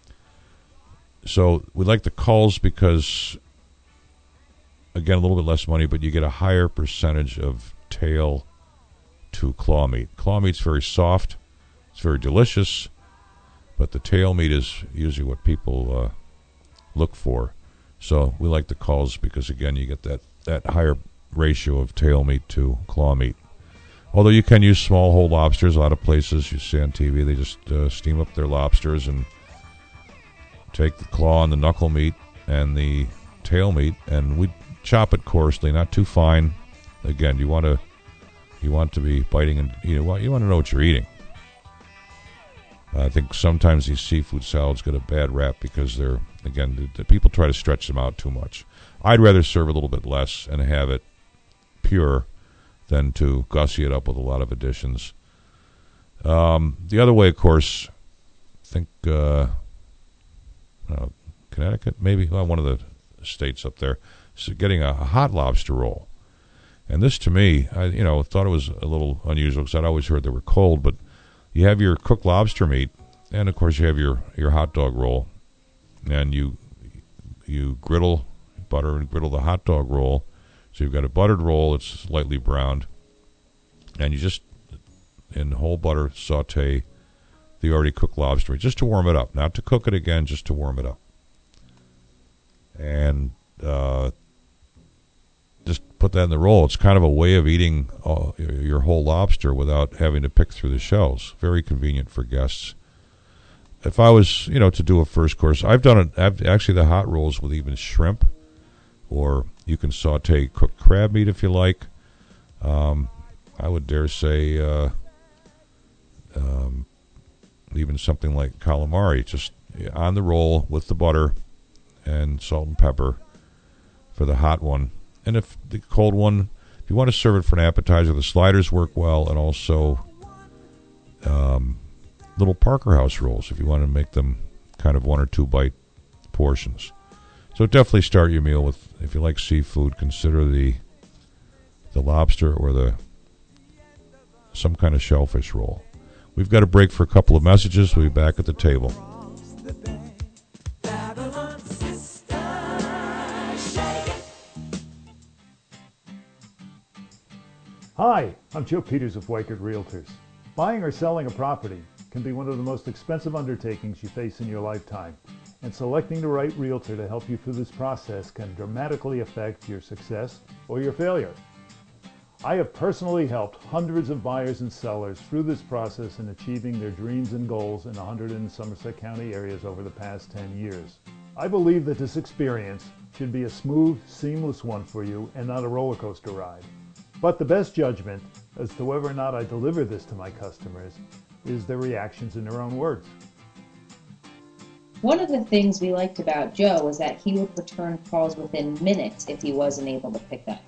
So we like the culls because, again, a little bit less money, but you get a higher percentage of tail to claw meat. Claw meat's very soft. It's very delicious, but the tail meat is usually what people look for. So we like the culls because, again, you get that higher ratio of tail meat to claw meat. Although you can use small whole lobsters. A lot of places you see on TV, they just steam up their lobsters and take the claw and the knuckle meat and the tail meat, and we chop it coarsely, not too fine. Again, you want to be biting, and you want to know what you're eating. I think sometimes these seafood salads get a bad rap because the people try to stretch them out too much. I'd rather serve a little bit less and have it pure than to gussy it up with a lot of additions. The other way, of course, I think Connecticut, maybe, one of the states up there, is getting a hot lobster roll. And this, to me, I thought it was a little unusual because I'd always heard they were cold, but you have your cooked lobster meat, and, of course, you have your hot dog roll, and you butter and griddle the hot dog roll. So you've got a buttered roll, it's lightly browned, and you just, in whole butter, saute the already cooked lobster meat, just to warm it up, not to cook it again, just to warm it up. And just put that in the roll. It's kind of a way of eating your whole lobster without having to pick through the shells. Very convenient for guests. If I was, to do a first course, I've done it. Actually, the hot rolls with even shrimp, or you can saute cooked crab meat if you like. I would dare say even something like calamari, just on the roll with the butter and salt and pepper for the hot one. And if the cold one, if you want to serve it for an appetizer, the sliders work well, and also little Parker House rolls if you want to make them kind of 1 or 2 bite portions. So definitely start your meal with, if you like seafood, consider the lobster or some kind of shellfish roll. We've got a break for a couple of messages. We'll be back at the table. Hi, I'm Joe Peters of Weichert Realtors. Buying or selling a property can be one of the most expensive undertakings you face in your lifetime, and selecting the right realtor to help you through this process can dramatically affect your success or your failure. I have personally helped hundreds of buyers and sellers through this process in achieving their dreams and goals in 100 and Somerset County areas over the past 10 years. I believe that this experience should be a smooth, seamless one for you and not a roller coaster ride. But the best judgment as to whether or not I deliver this to my customers is their reactions in their own words. One of the things we liked about Joe was that he would return calls within minutes if he wasn't able to pick up.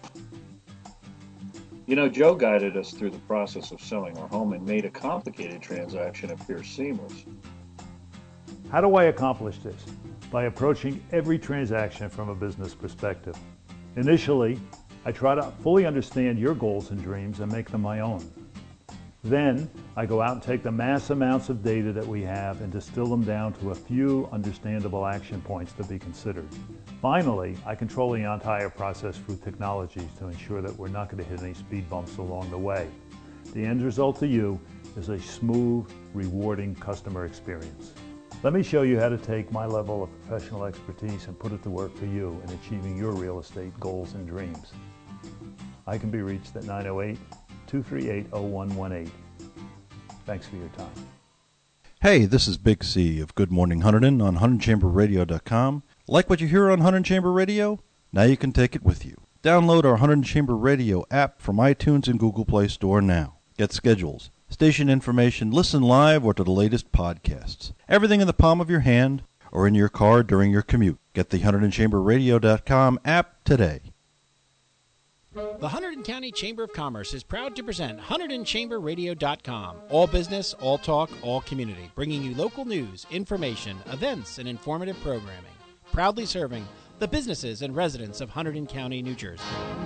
Joe guided us through the process of selling our home and made a complicated transaction appear seamless. How do I accomplish this? By approaching every transaction from a business perspective. Initially, I try to fully understand your goals and dreams and make them my own. Then, I go out and take the mass amounts of data that we have and distill them down to a few understandable action points to be considered. Finally, I control the entire process through technologies to ensure that we're not going to hit any speed bumps along the way. The end result to you is a smooth, rewarding customer experience. Let me show you how to take my level of professional expertise and put it to work for you in achieving your real estate goals and dreams. I can be reached at 908-238-0118. Thanks for your time. Hey, this is Big C of Good Morning Hunterdon on HunterdonChamberRadio.com. Like what you hear on Hunterdon Chamber Radio? Now you can take it with you. Download our Hunterdon Chamber Radio app from iTunes and Google Play Store now. Get schedules, station information, listen live, or to the latest podcasts. Everything in the palm of your hand or in your car during your commute. Get the HunterdonChamberRadio.com app today. The Hunterdon County Chamber of Commerce is proud to present HunterdonChamberRadio.com. All business, all talk, all community. Bringing you local news, information, events, and informative programming. Proudly serving the businesses and residents of Hunterdon County, New Jersey.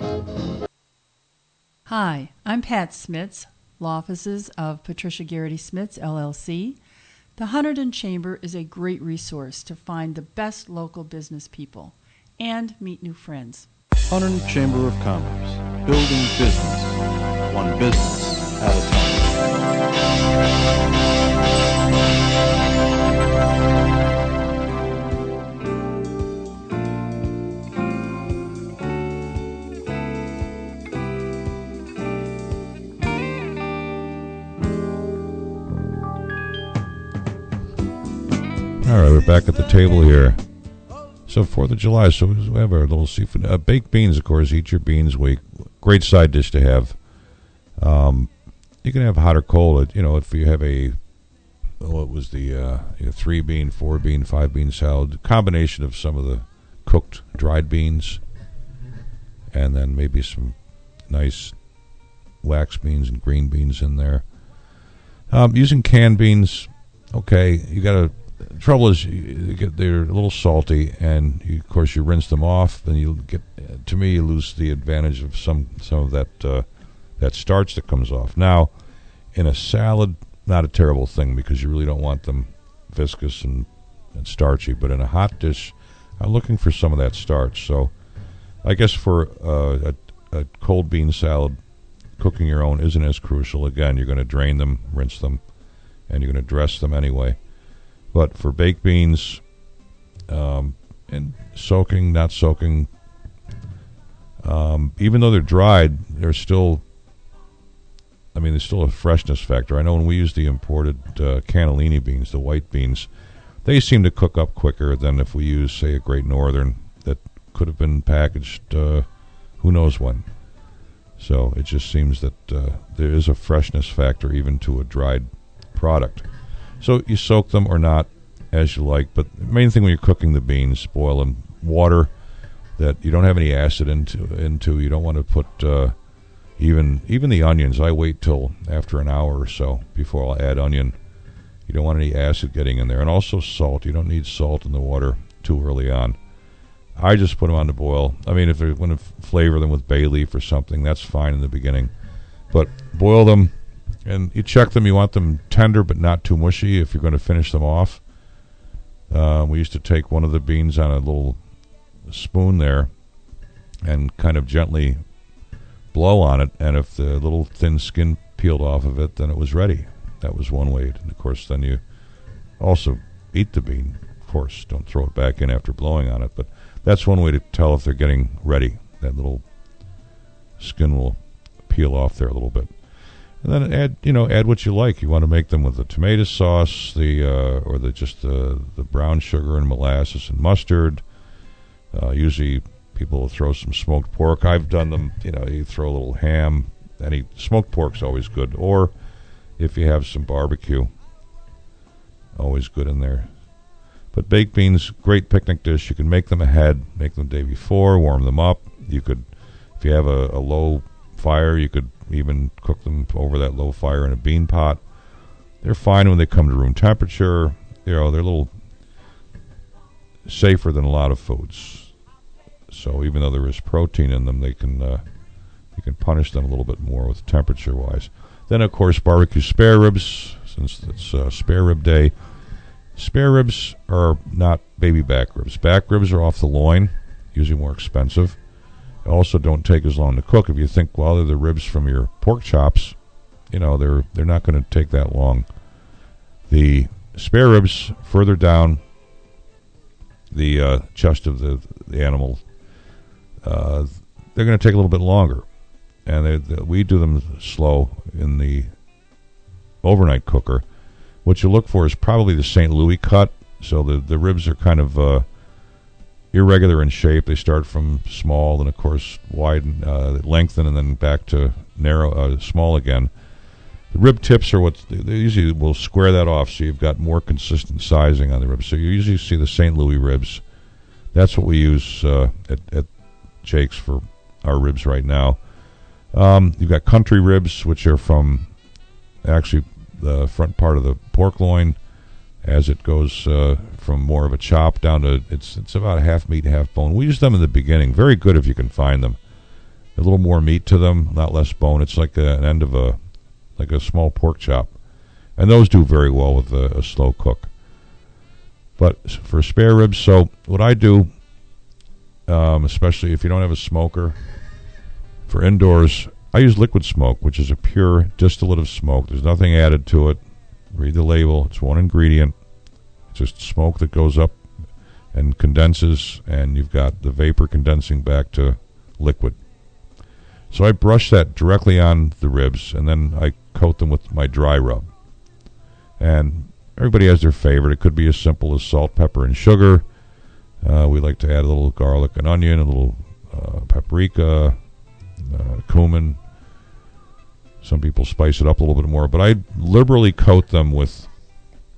Hi, I'm Pat Smits, law offices of Patricia Garrity Smits, LLC. The Hunterdon Chamber is a great resource to find the best local business people and meet new friends. Hunterdon Chamber of Commerce, building business, one business at a All right, we're back at the table here. So 4th of July, so we have our little seafood. Baked beans, of course, eat your beans week. Great side dish to have. You can have hot or cold. If you have a it was the 3-bean, 4-bean, 5-bean salad, combination of some of the cooked dried beans, and then maybe some nice wax beans and green beans in there. Using canned beans, okay, you got to. The trouble is, they're a little salty, and of course you rinse them off. Then you get, to me, you lose the advantage of some of that starch that comes off. Now, in a salad, not a terrible thing because you really don't want them viscous and starchy. But in a hot dish, I'm looking for some of that starch. So, I guess for a cold bean salad, cooking your own isn't as crucial. Again, you're going to drain them, rinse them, and you're going to dress them anyway. But for baked beans, and soaking, not soaking, even though they're dried, there's still a freshness factor. I know when we use the imported cannellini beans, the white beans, they seem to cook up quicker than if we use, say, a Great Northern that could have been packaged who knows when. So it just seems that there is a freshness factor even to a dried product. So you soak them or not as you like, but the main thing when you're cooking the beans, boil in water that you don't have any acid into. You don't want to put even the onions. I wait till after an hour or so before I'll add onion. You don't want any acid getting in there. And also salt. You don't need salt in the water too early on. I just put them on the boil. I mean, if they want to flavor them with bay leaf or something, that's fine in the beginning. But boil them. And you check them. You want them tender but not too mushy if you're going to finish them off. We used to take one of the beans on a little spoon there and kind of gently blow on it. And if the little thin skin peeled off of it, then it was ready. That was one way. And, of course, then you also eat the bean. Of course, don't throw it back in after blowing on it. But that's one way to tell if they're getting ready. That little skin will peel off there a little bit. And then add what you like. You want to make them with the tomato sauce, the brown sugar and molasses and mustard. Usually people will throw some smoked pork. I've done them. You throw a little ham. Any smoked pork's always good. Or if you have some barbecue, always good in there. But baked beans, great picnic dish. You can make them ahead. Make them the day before. Warm them up. You could, if you have a low fire, you could even cook them over that low fire in a bean pot. They're fine when they come to room temperature. They're a little safer than a lot of foods. So even though there is protein in them, you can punish them a little bit more with temperature wise. Then of course barbecue spare ribs, since it's spare rib day. Spare ribs are not baby back ribs. Back ribs are off the loin, usually more expensive. Also don't take as long to cook. If you think, well, they're the ribs from your pork chops, they're not going to take that long. The spare ribs further down the chest of the animal, they're going to take a little bit longer. And we do them slow in the overnight cooker. What you look for is probably the St. Louis cut. So the ribs are kind of irregular in shape. They start from small and of course widen, lengthen, and then back to narrow, small again. The rib tips are they usually will square that off, so you've got more consistent sizing on the ribs. So you usually see the St. Louis ribs. That's what we use at Jake's for our ribs right now. You've got country ribs, which are from actually the front part of the pork loin, as it goes from more of a chop down to it's about half meat, half bone. We use them in the beginning. Very good if you can find them. A little more meat to them, not less bone. It's like an end of a small pork chop, and those do very well with a slow cook. But for spare ribs, so what I do, especially if you don't have a smoker, for indoors, I use liquid smoke, which is a pure distillate of smoke. There's nothing added to it. Read the label. It's one ingredient. It's just smoke that goes up and condenses, and you've got the vapor condensing back to liquid. So I brush that directly on the ribs, and then I coat them with my dry rub. And everybody has their favorite. It could be as simple as salt, pepper, and sugar. We like to add a little garlic and onion, a little paprika, cumin. Some people spice it up a little bit more, but I liberally coat them with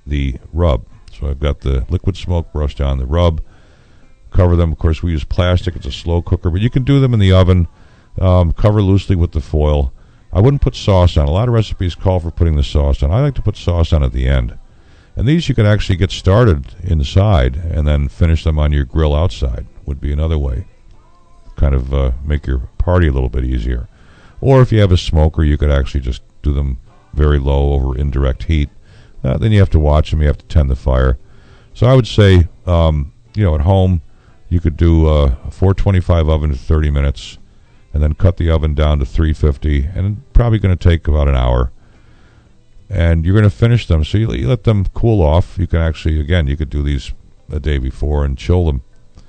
the rub. So I've got the liquid smoke brushed on the rub. Cover them. Of course, we use plastic. It's a slow cooker, but you can do them in the oven. Cover loosely with the foil. I wouldn't put sauce on. A lot of recipes call for putting the sauce on. I like to put sauce on at the end. And these you can actually get started inside and then finish them on your grill outside would be another way. Kind of make your party a little bit easier. Or if you have a smoker, you could actually just do them very low over indirect heat. Then you have to watch them. You have to tend the fire. So I would say, at home, you could do a 425 oven to 30 minutes and then cut the oven down to 350, and probably going to take about an hour. And you're going to finish them. So you let them cool off. You can actually, again, you could do these a day before and chill them.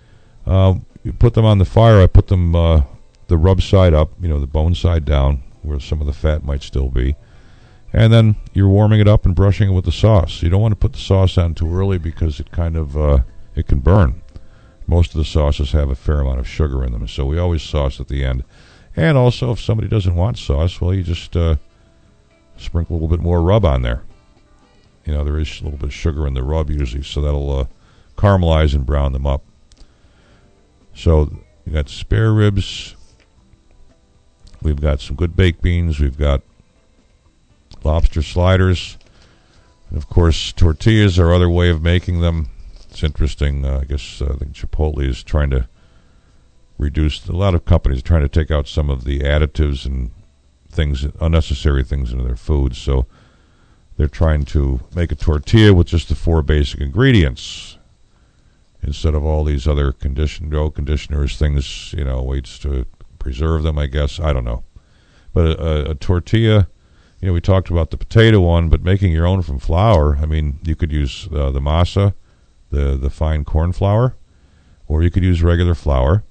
You put them on the fire. I put them the rub side up, the bone side down, where some of the fat might still be. And then you're warming it up and brushing it with the sauce. You don't want to put the sauce on too early because it kind of it can burn. Most of the sauces have a fair amount of sugar in them, so we always sauce at the end. And also, if somebody doesn't want sauce, well, you just sprinkle a little bit more rub on there. There is a little bit of sugar in the rub usually, so that'll caramelize and brown them up. So you got spare ribs. We've got some good baked beans. We've got lobster sliders. And, of course, tortillas are other way of making them. It's interesting. I think Chipotle is trying to reduce. A lot of companies are trying to take out some of the additives and things, unnecessary things into their foods. So they're trying to make a tortilla with just the 4 basic ingredients instead of all these other dough conditioners, things, ways to preserve them, I guess. I don't know. But a tortilla, we talked about the potato one, but making your own from flour, you could use the masa, the fine corn flour, or you could use regular flour.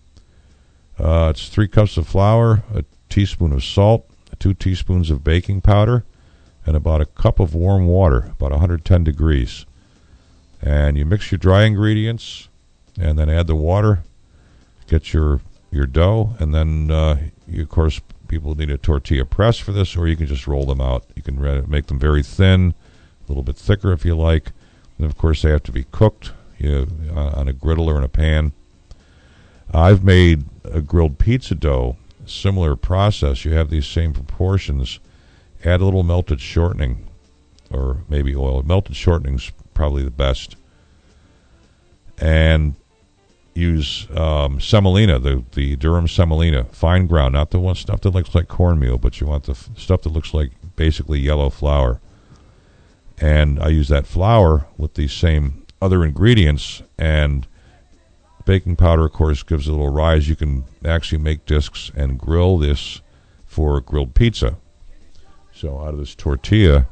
It's 3 cups of flour, a teaspoon of salt, 2 teaspoons of baking powder, and about a cup of warm water, about 110 degrees. And you mix your dry ingredients, and then add the water, get your dough, and then, of course, people need a tortilla press for this, or you can just roll them out. You can make them very thin, a little bit thicker if you like. And, of course, they have to be cooked on a griddle or in a pan. I've made a grilled pizza dough, similar process. You have these same proportions. Add a little melted shortening, or maybe oil. Melted shortening is probably the best. And use semolina, the Durham semolina, fine ground, not the stuff that looks like cornmeal, but you want the stuff that looks like basically yellow flour. And I use that flour with these same other ingredients, and baking powder, of course, gives it a little rise. You can actually make discs and grill this for grilled pizza. So out of this tortilla,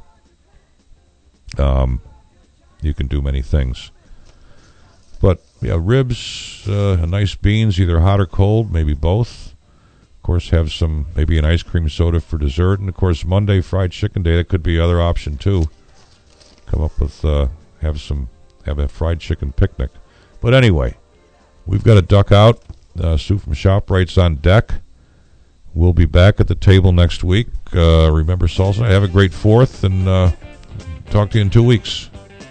you can do many things. But ribs, nice beans, either hot or cold, maybe both. Of course, have maybe an ice cream soda for dessert. And, of course, Monday, fried chicken day, that could be other option, too. Come up with, have a fried chicken picnic. But anyway, we've got to duck out. Sue from ShopRite's on deck. We'll be back at the table next week. Remember salsa. Have a great 4th, and talk to you in 2 weeks.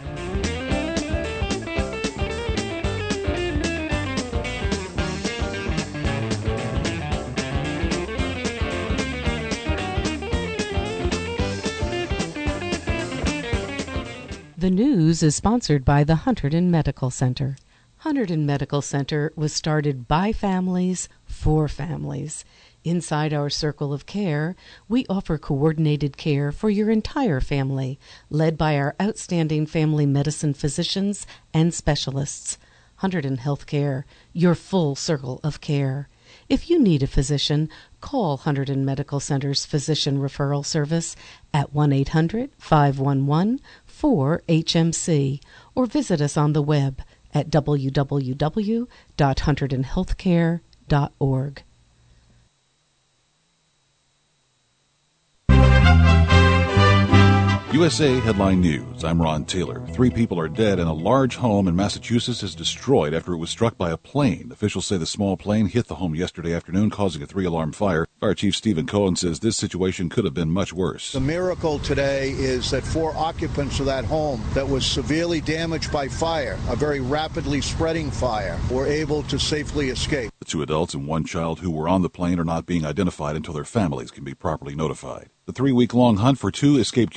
The news is sponsored by the Hunterdon Medical Center. Hunterdon Medical Center was started by families for families. Inside our circle of care, we offer coordinated care for your entire family, led by our outstanding family medicine physicians and specialists. Hunterdon Healthcare, your full circle of care. If you need a physician, call Hunterdon Medical Center's Physician Referral Service at 1-800-511-4HMC or visit us on the web at www.hunterdonhealthcare.org. USA Headline News. I'm Ron Taylor. 3 people are dead and a large home in Massachusetts is destroyed after it was struck by a plane. Officials say the small plane hit the home yesterday afternoon, causing a 3-alarm fire. Fire Chief Stephen Cohen says this situation could have been much worse. The miracle today is that 4 occupants of that home that was severely damaged by fire, a very rapidly spreading fire, were able to safely escape. The 2 adults and 1 child who were on the plane are not being identified until their families can be properly notified. The 3-week-long hunt for 2 escaped